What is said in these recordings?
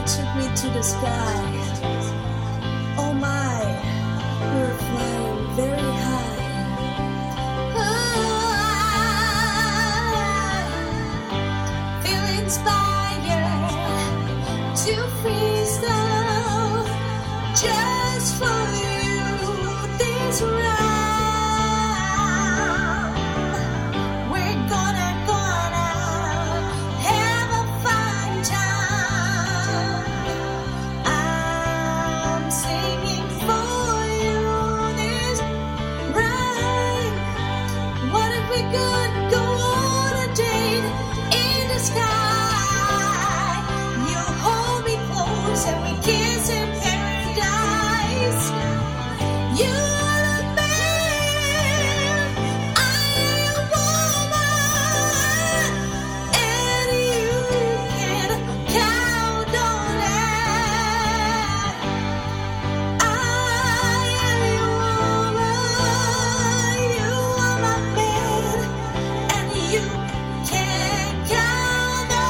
took me to the sky. Oh my, we're flying very high. I feel inspired to freestyle just for you this round. We're gonna have a fun time. I'm singing for you this rhyme. What if we could go on a date in the sky? You hold me close and we kiss in paradise. You're a man, I am a woman, and you can count on that. I am your woman, you are my man, and you can count on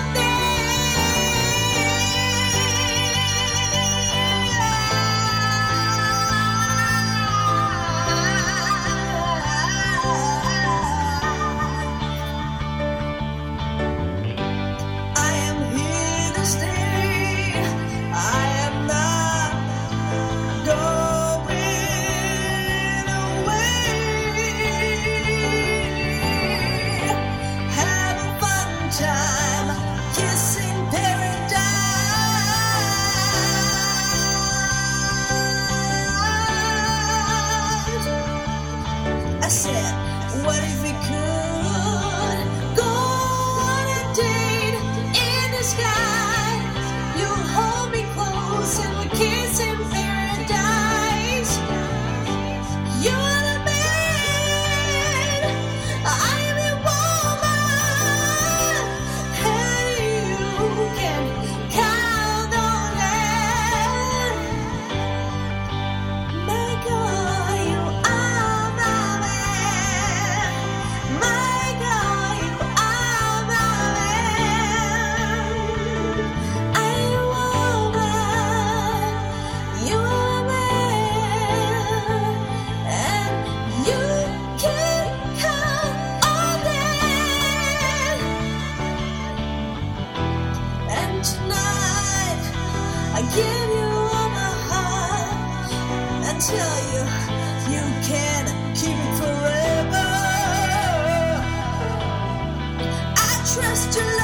I am here to stay. I am not going away. Have a fun time, kissing paradise. I said, what if we could go on a date in the sky? You hold me close and we kiss in paradise. You're the man, I am your woman, and you can count on that. My God, you are my man. My God, you are my man. I am a woman, you are a man, and you can count on that. And tonight, I give you all my heart and tell you you can keep it forever. I trust you.